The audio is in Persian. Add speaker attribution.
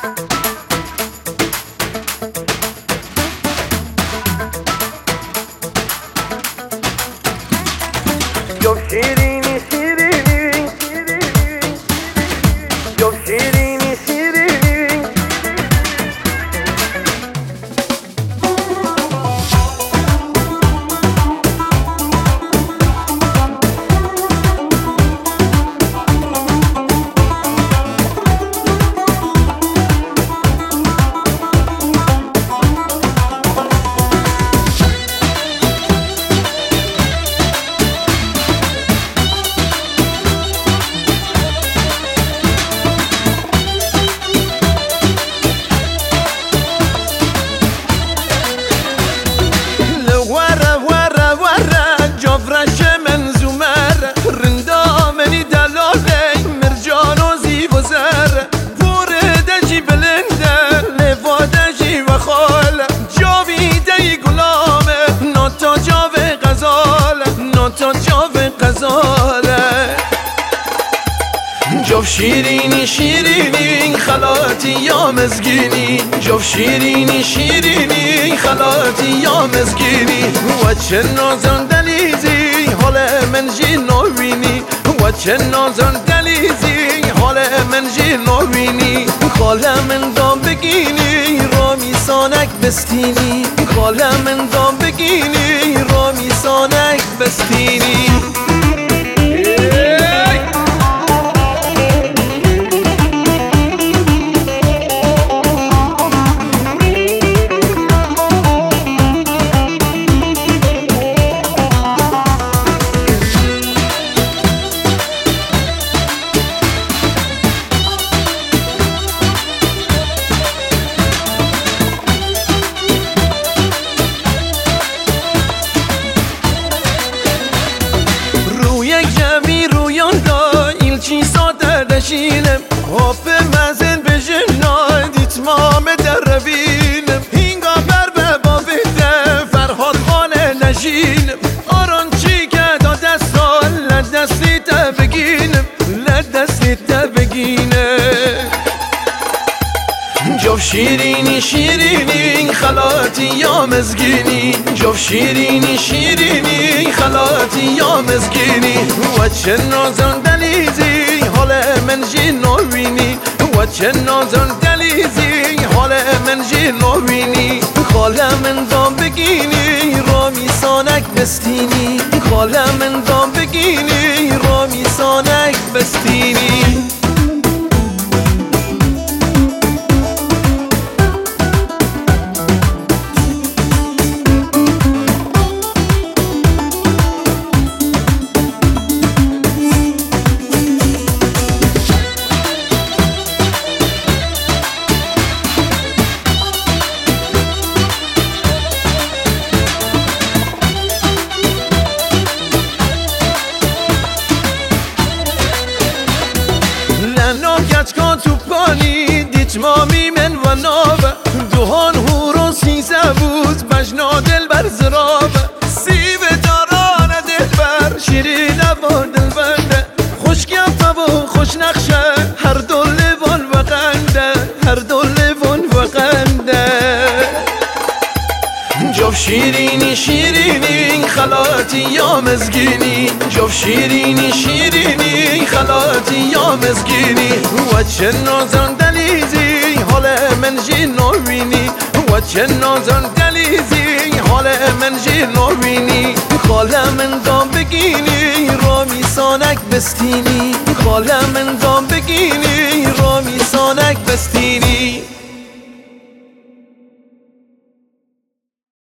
Speaker 1: جفت شیرینی شیرینی جفت شیرینی شیرینی جفت شیرینی شیرینی خلاتی یا مزگینی جفت شیرینی شیرینی خلاتی یا مزگینی و چه نازن دلیزی حال من جی نوینی و چه نازن دلیزی حال من جی نوینی خاله من دام بگینی رامی سانک بستینی خاله من دام بگینی رامی سانک بستینی دشینم هاپ مزن بجنای دیتمام در روینم هینگا بر به بابیده فرهاد خانه نشینم آران چی که دا دستان لدستی تا بگینم لدستی تا بگینم جفت شیرینی شیرینی خلاتی یا مزگینی جفت شیرینی شیرینی خلاتی یا مزگینی و چه نازن دلیزی حال من جی نوینی و چه نازن دلیزی حال من جی نوینی خاله من دام بگینی رامی سانک بستینی خاله من دام بگینی رامی سانک بستینی مامی من و ناب دوهان هورو سیزه بود بجنا دل بر زراب سیب داران دل بر شیرین با دل بنده خوش گفته و خوش نقشه هر دو لیوان و قنده هر دو لیوان و قنده جفت شیرینی شیرینی خلاتی یا مزگینی جفت شیرینی شیرینی خلاتی یا مزگینی و چه نازن دلیزی حال من جی نوینی و چه نازن دلیزی حال من جی نوینی خاله من دام بگینی رامی سانک بستینی خاله من دام بگینی رامی سانک بستینی